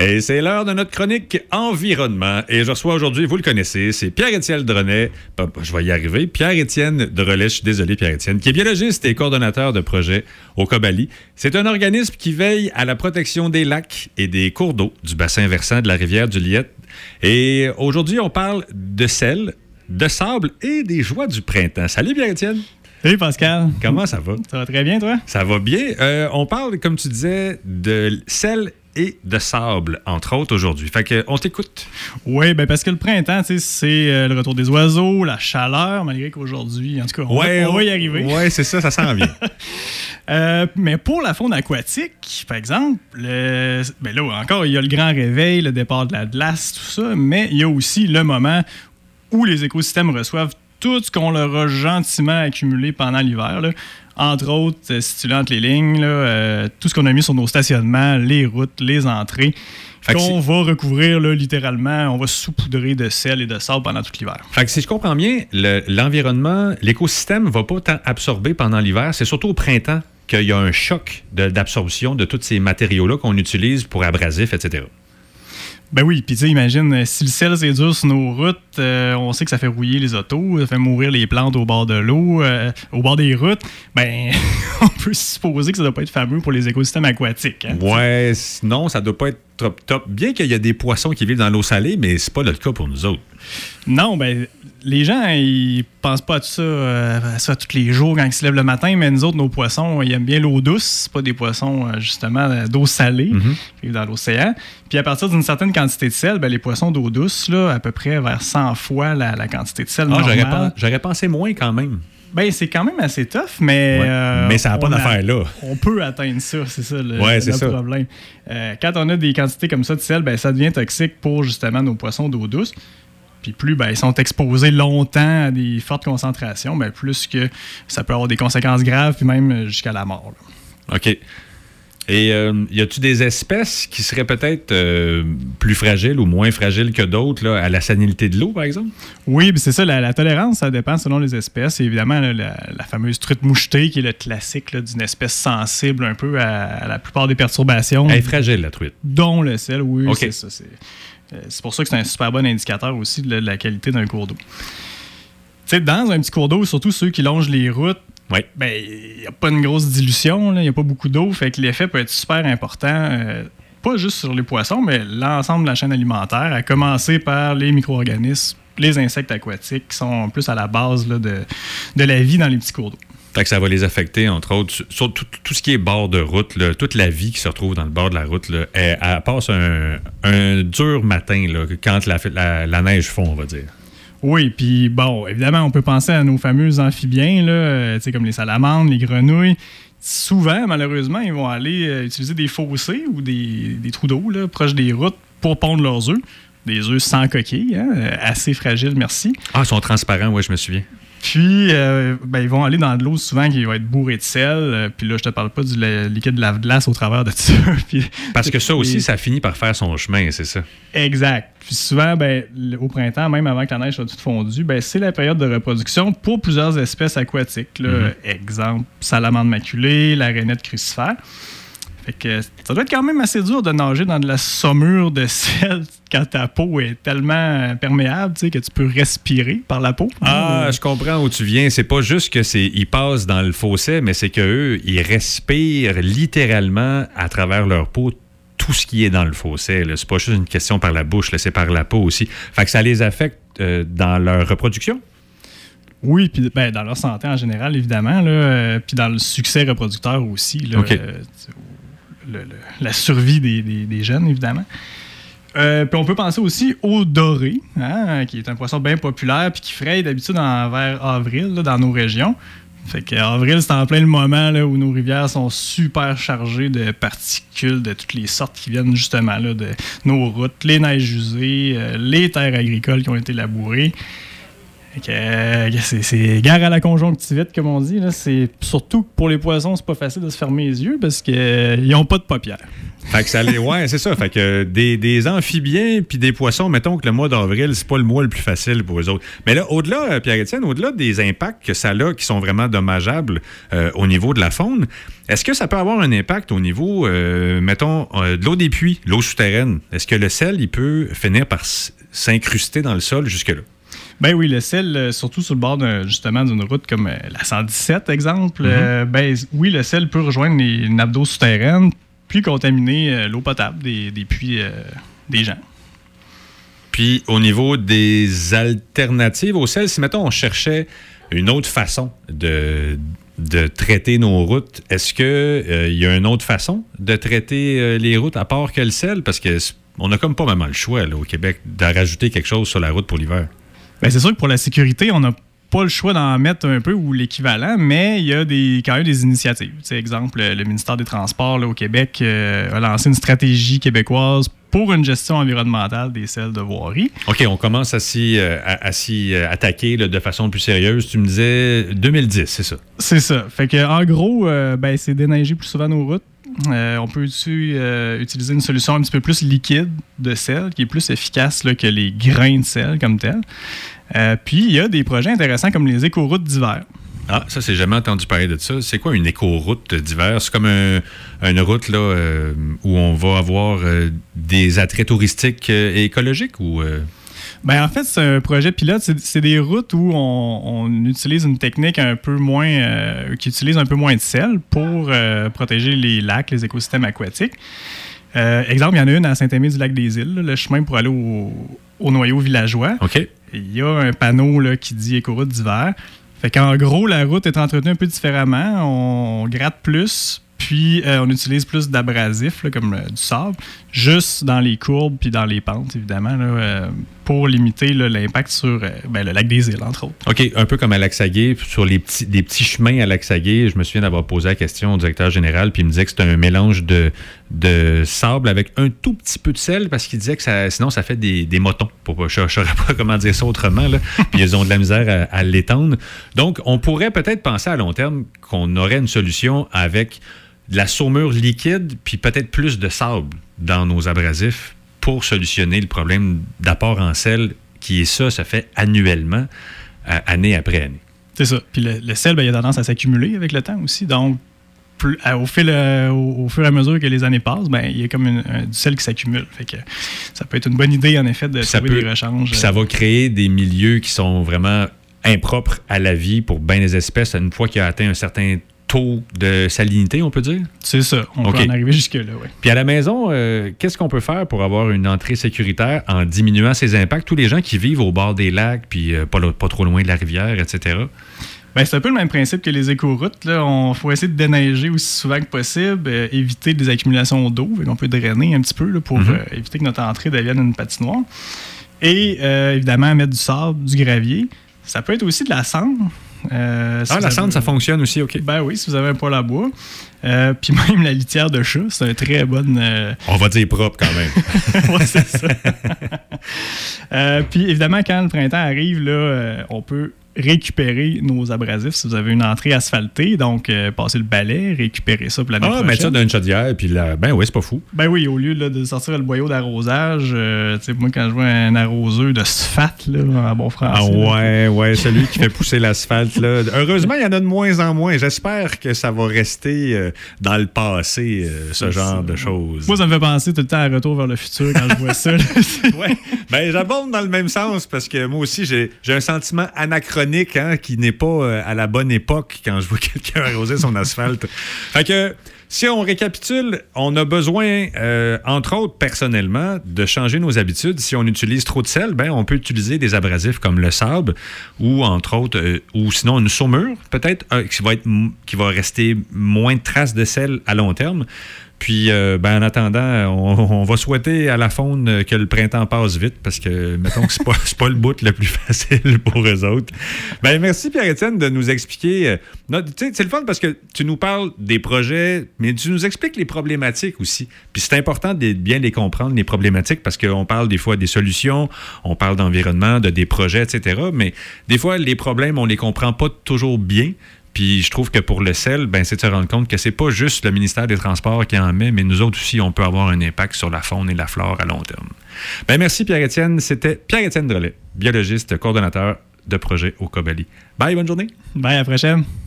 Et c'est l'heure de notre chronique environnement. Et je reçois aujourd'hui, vous le connaissez, c'est Pierre-Étienne Drolet. Je vais y arriver. Pierre-Étienne Drolet, je suis désolé Pierre-Étienne, qui est biologiste et coordonnateur de projet au Cobali. C'est un organisme qui veille à la protection des lacs et des cours d'eau du bassin versant de la rivière du Liette. Et aujourd'hui, on parle de sel, de sable et des joies du printemps. Salut Pierre-Étienne. Salut Pascal. Comment ça va? Ça va très bien, toi? Ça va bien. On parle, comme tu disais, de sel et de sable, entre autres, aujourd'hui. Fait qu'on t'écoute. Oui, ben parce que le printemps, c'est le retour des oiseaux, la chaleur, malgré qu'aujourd'hui, en tout cas, on va y arriver. Oui, c'est ça s'en vient. Mais pour la faune aquatique, par exemple, là encore, il y a le grand réveil, le départ de la glace, tout ça, mais il y a aussi le moment où les écosystèmes reçoivent tout ce qu'on leur a gentiment accumulé pendant l'hiver. Là. Entre autres, si tu lis entre les lignes, tout ce qu'on a mis sur nos stationnements, les routes, les entrées, qu'on va recouvrir littéralement, on va saupoudrer de sel et de sable pendant tout l'hiver. Fait que si je comprends bien, l'environnement, l'écosystème ne va pas tant absorber pendant l'hiver, c'est surtout au printemps qu'il y a un choc d'absorption de tous ces matériaux-là qu'on utilise pour abrasifs, etc. Ben oui, puis tu sais, imagine, si le sel c'est dur sur nos routes, on sait que ça fait rouiller les autos, ça fait mourir les plantes au bord de l'eau, au bord des routes, ben on peut supposer que ça doit pas être fameux pour les écosystèmes aquatiques. Hein, ouais, non, ça doit pas être top. Bien qu'il y a des poissons qui vivent dans l'eau salée, mais c'est pas le cas pour nous autres. Non, ben les gens, ils pensent pas à ça tous les jours quand ils se lèvent le matin, mais nous autres, nos poissons, ils aiment bien l'eau douce. C'est pas des poissons, justement, d'eau salée, qui vivent dans l'océan. Puis à partir d'une certaine quantité de sel, ben, les poissons d'eau douce, là, à peu près vers 100 fois la quantité de sel normale. J'aurais pensé moins quand même. Ben, c'est quand même assez tough, mais... mais ça n'a pas d'affaire là. On peut atteindre ça, c'est ça le problème. Quand on a des quantités comme ça de sel, ben, ça devient toxique pour justement nos poissons d'eau douce. Puis plus ils sont exposés longtemps à des fortes concentrations, ben, plus que ça peut avoir des conséquences graves, puis même jusqu'à la mort. Là. OK. Et y a-tu des espèces qui seraient peut-être plus fragiles ou moins fragiles que d'autres là, à la salinité de l'eau, par exemple? Oui, c'est ça. La tolérance, ça dépend selon les espèces. Et évidemment, là, la fameuse truite mouchetée, qui est le classique là, d'une espèce sensible un peu à la plupart des perturbations. Elle est fragile, la truite. Dont le sel, oui, okay. C'est ça. C'est pour ça que c'est un super bon indicateur aussi de la qualité d'un cours d'eau. Tu sais, dans un petit cours d'eau, surtout ceux qui longent les routes, oui. Ben, il n'y a pas une grosse dilution, il n'y a pas beaucoup d'eau, fait que l'effet peut être super important, pas juste sur les poissons, mais l'ensemble de la chaîne alimentaire, à commencer par les micro-organismes, les insectes aquatiques, qui sont plus à la base là, de la vie dans les petits cours d'eau. Fait que ça va les affecter, entre autres, sur tout ce qui est bord de route, là, toute la vie qui se retrouve dans le bord de la route, là, elle passe un dur matin là, quand la neige fond, on va dire. Oui, puis bon, évidemment, on peut penser à nos fameux amphibiens, là, comme les salamandres, les grenouilles. Souvent, malheureusement, ils vont aller utiliser des fossés ou des trous d'eau là, proches des routes pour pondre leurs œufs. Des œufs sans coquille, assez fragiles, merci. Ah, ils sont transparents, oui, je me souviens. Puis, ils vont aller dans de l'eau souvent qui va être bourrée de sel. Puis là, je te parle pas du liquide de lave-glace au travers de ça. Puis, parce que ça aussi, ça finit par faire son chemin, c'est ça? Exact. Puis souvent, au printemps, même avant que la neige soit toute fondue, c'est la période de reproduction pour plusieurs espèces aquatiques. Là. Exemple, salamandre maculée, la rainette crucifère. Fait que ça doit être quand même assez dur de nager dans de la saumure de sel quand ta peau est tellement perméable que tu peux respirer par la peau. Ah, je comprends où tu viens. C'est pas juste qu'ils passent dans le fossé, mais c'est qu'eux, ils respirent littéralement à travers leur peau tout ce qui est dans le fossé. Là. C'est pas juste une question par la bouche, là, c'est par la peau aussi. Fait que ça les affecte dans leur reproduction? Oui, puis dans leur santé en général, évidemment, puis dans le succès reproducteur aussi. Là, OK. La survie des jeunes, évidemment. Puis on peut penser aussi au doré, qui est un poisson bien populaire puis qui fraye d'habitude vers avril là, dans nos régions. Fait qu'avril, c'est en plein le moment là, où nos rivières sont super chargées de particules de toutes les sortes qui viennent justement là, de nos routes, les neiges usées, les terres agricoles qui ont été labourées. C'est gare à la conjonctivite, comme on dit. Là. C'est, surtout pour les poissons, c'est pas facile de se fermer les yeux parce qu'ils n'ont pas de paupières. Fait que ça ouais, c'est ça. Fait que des amphibiens puis des poissons, mettons que le mois d'avril, c'est pas le mois le plus facile pour eux autres. Mais là, au-delà, Pierre-Étienne, au-delà des impacts que ça a qui sont vraiment dommageables au niveau de la faune, est-ce que ça peut avoir un impact au niveau, mettons, de l'eau des puits, l'eau souterraine? Est-ce que le sel, il peut finir par s'incruster dans le sol jusque-là? Ben oui, le sel, surtout sur le bord justement d'une route comme la 117, exemple, oui, le sel peut rejoindre les nappes d'eau souterraines puis contaminer l'eau potable des puits des gens. Puis au niveau des alternatives au sel, si mettons on cherchait une autre façon de traiter nos routes, est-ce qu'il y a une autre façon de traiter les routes à part que le sel? Parce qu'on n'a comme pas vraiment le choix là, au Québec de rajouter quelque chose sur la route pour l'hiver. Bien, c'est sûr que pour la sécurité, on n'a pas le choix d'en mettre un peu ou l'équivalent, mais il y a quand même des initiatives. T'sais, exemple, le ministère des Transports là, au Québec a lancé une stratégie québécoise pour une gestion environnementale des sels de voirie. OK, on commence à s'y attaquer là, de façon plus sérieuse. Tu me disais 2010, c'est ça? C'est ça. Fait que en gros, c'est déneiger plus souvent nos routes. On peut utiliser une solution un petit peu plus liquide de sel, qui est plus efficace là, que les grains de sel comme tel. Puis, il y a des projets intéressants comme les écoroutes d'hiver. Ah, ça, j'ai jamais entendu parler de ça. C'est quoi une écoroute d'hiver? C'est comme une route là, où on va avoir des attraits touristiques et écologiques ou... En fait, c'est un projet pilote. C'est des routes où on utilise une technique un peu moins... qui utilise un peu moins de sel pour protéger les lacs, les écosystèmes aquatiques. Exemple, il y en a une à Saint-Aimé-du-Lac-des-Îles, le chemin pour aller au noyau villageois. OK. Il y a un panneau là, qui dit écoroute d'hiver. Fait qu'en gros, la route est entretenue un peu différemment. On gratte plus, puis on utilise plus d'abrasifs, là, comme du sable, juste dans les courbes puis dans les pentes, évidemment, là, pour limiter là, l'impact sur le lac des Îles, entre autres. OK, un peu comme à Lac-Saguet, sur des petits chemins à Lac-Saguet. Je me souviens d'avoir posé la question au directeur général, puis il me disait que c'était un mélange de sable avec un tout petit peu de sel, parce qu'il disait que sinon, ça fait des motons. Je ne saurais pas comment dire ça autrement, là. Puis ils ont de la misère à l'étendre. Donc, on pourrait peut-être penser à long terme qu'on aurait une solution avec de la saumure liquide, puis peut-être plus de sable dans nos abrasifs pour solutionner le problème d'apport en sel qui est ça fait annuellement, année après année. C'est ça. Puis le sel, il a tendance à s'accumuler avec le temps aussi. Donc, au fur et à mesure que les années passent, il y a comme du sel qui s'accumule. Fait que ça peut être une bonne idée, en effet, de trouver des rechanges. Ça va créer des milieux qui sont vraiment impropres à la vie pour bien des espèces une fois qu'il a atteint un certain taux de salinité, on peut dire? C'est ça. On peut en arriver jusque-là, oui. Puis à la maison, qu'est-ce qu'on peut faire pour avoir une entrée sécuritaire en diminuant ses impacts? Tous les gens qui vivent au bord des lacs, puis pas trop loin de la rivière, etc. C'est un peu le même principe que les écoroutes. Il faut essayer de déneiger aussi souvent que possible, éviter des accumulations d'eau. On peut drainer un petit peu là, pour éviter que notre entrée devienne une patinoire. Et évidemment, mettre du sable, du gravier. Ça peut être aussi de la cendre. La cendre, ça fonctionne aussi, OK. Ben oui, si vous avez un poêle à bois. Puis même la litière de chat, c'est un très bonne... On va dire propre quand même. Oui, c'est ça. Puis évidemment, quand le printemps arrive, là, on peut récupérer nos abrasifs si vous avez une entrée asphaltée. Donc, passer le balai, récupérer ça pour l'année prochaine. Mettre ça dans une chaudière, puis là, c'est pas fou. Ben oui, au lieu là, de sortir le boyau d'arrosage, moi, quand je vois un arroseur de sphalte, là, en bon français. Celui qui fait pousser l'asphalte, là. Heureusement, il y en a de moins en moins. J'espère que ça va rester dans le passé, ce genre de choses. Moi, ça me fait penser tout le temps à Retour vers le futur quand je vois ça. J'abonde dans le même sens, parce que moi aussi, j'ai un sentiment anachronique qui n'est pas à la bonne époque quand je vois quelqu'un arroser son asphalte. Fait que, si on récapitule, on a besoin, entre autres, personnellement, de changer nos habitudes. Si on utilise trop de sel, on peut utiliser des abrasifs comme le sable ou, entre autres, ou sinon une saumure, peut-être, qui va rester moins de traces de sel à long terme. Puis, en attendant, on va souhaiter à la faune que le printemps passe vite parce que, mettons que c'est pas le bout le plus facile pour eux autres. Merci, Pierre-Étienne, de nous expliquer. C'est le fun parce que tu nous parles des projets, mais tu nous expliques les problématiques aussi. Puis c'est important de bien les comprendre, les problématiques, parce qu'on parle des fois des solutions, on parle d'environnement, des projets, etc. Mais des fois, les problèmes, on les comprend pas toujours bien. Puis je trouve que pour le sel, c'est de se rendre compte que c'est pas juste le ministère des Transports qui en met, mais nous autres aussi, on peut avoir un impact sur la faune et la flore à long terme. Merci Pierre-Étienne. C'était Pierre-Étienne Drolet, biologiste, coordonnateur de projet au Cobali. Bye, bonne journée. Bye, à la prochaine.